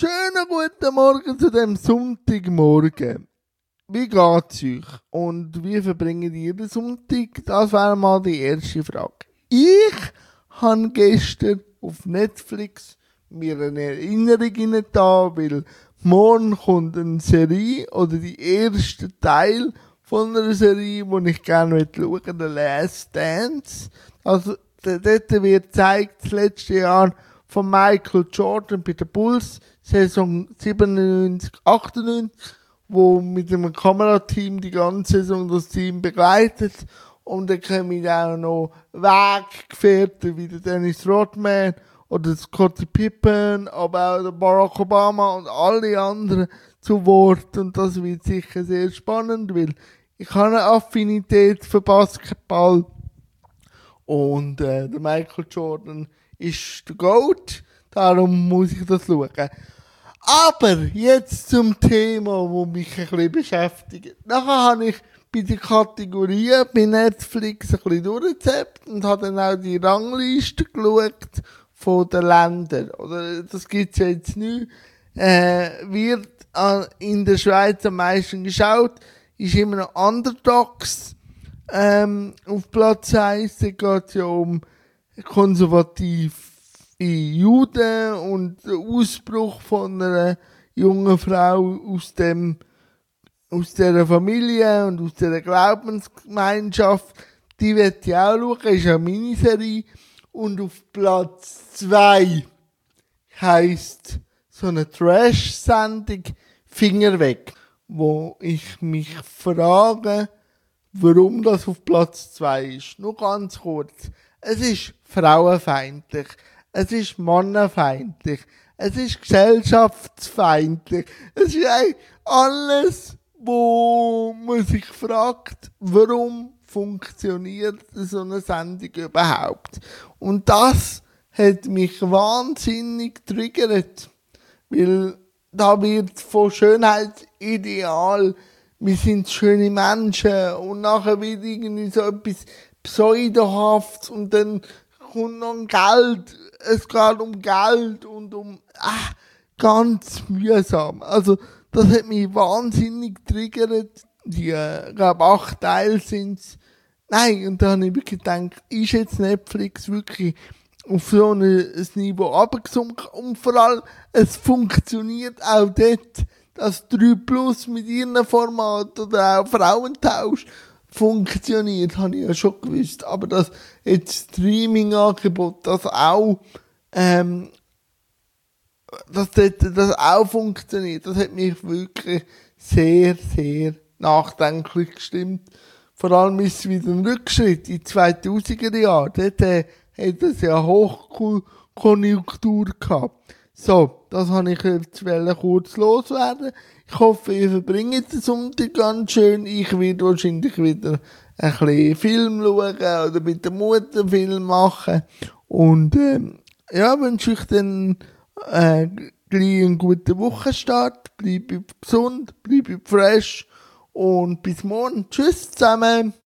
schönen guten Morgen zu dem Sonntagmorgen. Wie geht's euch? Und wie verbringt ihr den Sonntag? Das wäre mal die erste Frage. Ich habe gestern auf Netflix mir eine Erinnerung da, weil morgen kommt eine Serie oder die erste Teil von einer Serie, die ich gerne schauen möchte, The Last Dance. Also dort wird gezeigt, das letzte Jahr von Michael Jordan bei den Bulls, Saison 97, 98, wo mit einem Kamerateam die ganze Saison das Team begleitet. Und dann kommen auch noch Weggefährten wie der Dennis Rodman oder Scottie Pippen, aber auch der Barack Obama und alle anderen zu Wort. Und das wird sicher sehr spannend, weil ich habe eine Affinität für Basketball. Und der Michael Jordan ist der GOAT, darum muss ich das schauen. Aber jetzt zum Thema, das mich ein bisschen beschäftigt. Nachher habe ich bei den Kategorien bei Netflix ein bisschen durchgezappt und habe dann auch die Rangliste geschaut von den Ländern. Oder, das gibt's ja jetzt nicht. Wird in der Schweiz am meisten geschaut, ist immer noch Underdogs. Auf Platz 1 geht es ja um konservative Juden und den Ausbruch von einer jungen Frau aus dieser Familie und aus dieser Glaubensgemeinschaft. Die wird ich auch schauen, ist eine Miniserie. Und auf Platz 2 heisst so eine Trash-Sendung Finger weg, wo ich mich frage, warum das auf Platz 2 ist. Nur ganz kurz. Es ist frauenfeindlich. Es ist mannenfeindlich. Es ist gesellschaftsfeindlich. Es ist alles, wo man sich fragt, warum funktioniert so eine Sendung überhaupt. Und das hat mich wahnsinnig triggert. Weil da wird von Schönheitsideal, wir sind schöne Menschen und nachher wird irgendwie so etwas pseudohaft und dann kommt noch ein Geld. Es geht um Geld und um ganz mühsam. Also das hat mich wahnsinnig triggert. Die, glaube 8 Teile sind's. Nein, und da habe ich wirklich gedacht, ist jetzt Netflix wirklich auf so ein Niveau runtergesunken? Und vor allem, es funktioniert auch dort, dass 3 Plus mit ihren Format oder auch Frauentausch funktioniert, habe ich ja schon gewusst. Aber dass jetzt Streaming-Angebot das auch, dass das auch funktioniert, das hat mich wirklich sehr, sehr nachdenklich gestimmt. Vor allem ist es wieder ein Rückschritt in die 2000er Jahre. Dort hat es ja Hochkonjunktur gehabt. So, das habe ich jetzt kurz loswerden. Ich hoffe, ihr verbringt den Sonntag ganz schön. Ich werde wahrscheinlich wieder ein bisschen Film schauen oder mit der Mutter Film machen. Und wünsche euch dann gleich einen guten Wochenstart. Bleibt gesund, bleibt fresh und bis morgen. Tschüss zusammen.